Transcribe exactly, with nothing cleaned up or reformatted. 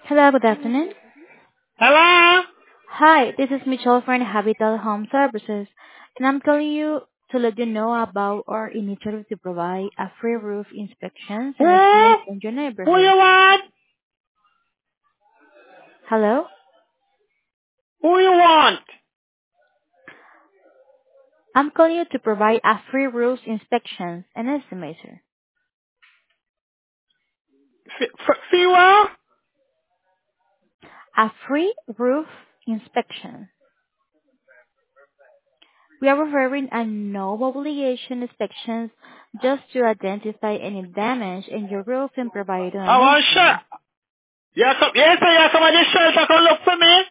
Hello, good afternoon. Hello? Hi, this is Michelle from Habitat Home Services, and I'm calling you to let you know about our initiative to provide a free roof inspections and Who? estimates in your Who you neighborhood. want? Hello? Who you want? I'm calling you to provide a free roof inspections and estimates. sir. F- f- see what? A free roof inspection. We are referring a no obligation inspections just to identify any damage in your roof and provide I want donation. shot. Yeah, come, yes, sir, yeah, somebody shelter come look for me.